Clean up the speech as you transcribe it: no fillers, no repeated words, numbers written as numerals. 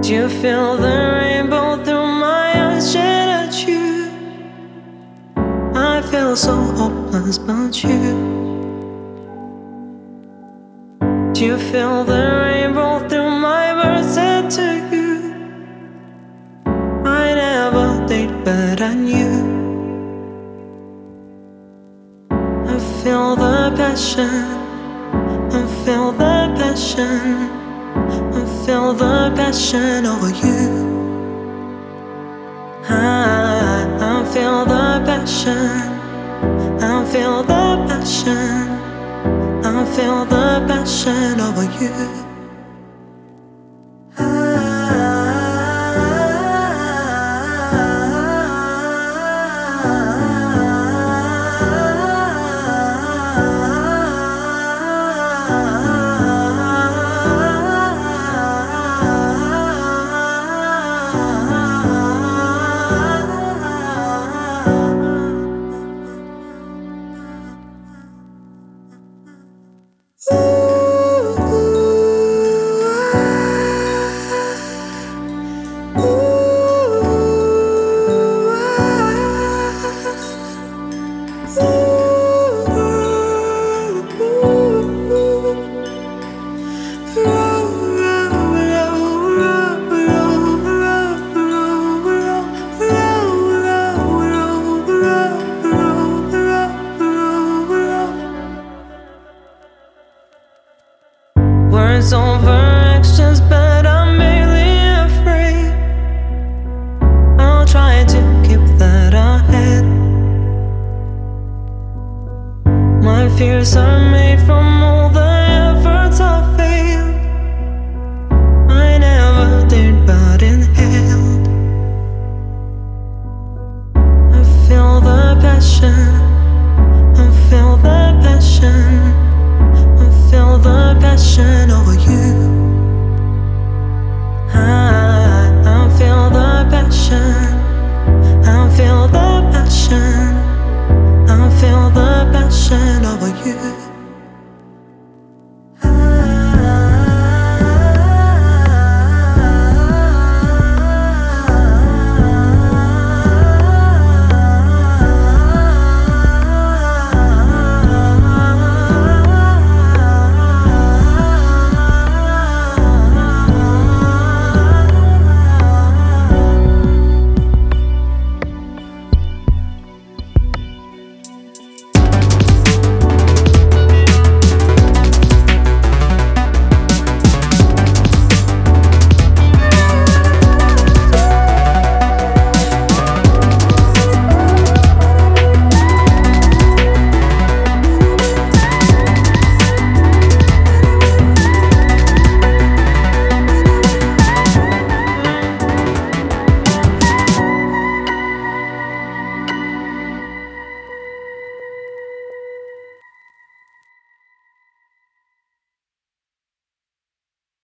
you feel the rainbow through my eyes? Shed at you. I feel so hopeless but you. Do you feel the rainbow through my words said to you? I never did, but I knew. I feel the passion, I feel the passion, I feel the passion over you. I feel the passion, I feel the passion, I feel the passion over you.